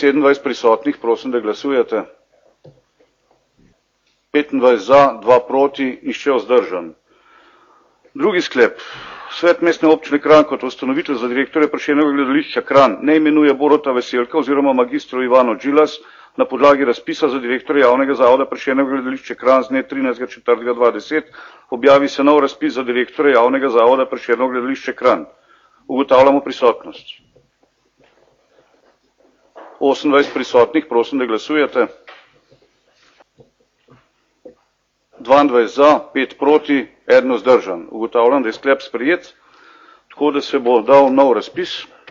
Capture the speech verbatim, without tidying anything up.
sedemindvajset prisotnih, prosim, da glasujete. petindvajset za, dva proti, nihče vzdržan. Drugi sklep. Svet mestne občine Kranj kot ustanovitelj za direktorja Prešernovega gledališča Kranj ne imenuje Boruta Veselka oziroma magistro Ivano Džilas na podlagi razpisa za direktorja javnega zavoda Prešernovega gledališča Kranj z dne trinajstega četrtega dva tisoč deset. Objavi se nov razpis za direktorja javnega zavoda Prešernovega gledališča Kranj. Ugotavljamo prisotnost. osemindvajset prisotnih, prosim, da glasujete. dvaindvajset za, pet proti, eden vzdržan. Ugotavljam, da je sklep sprejet, tako da se bo dal nov razpis.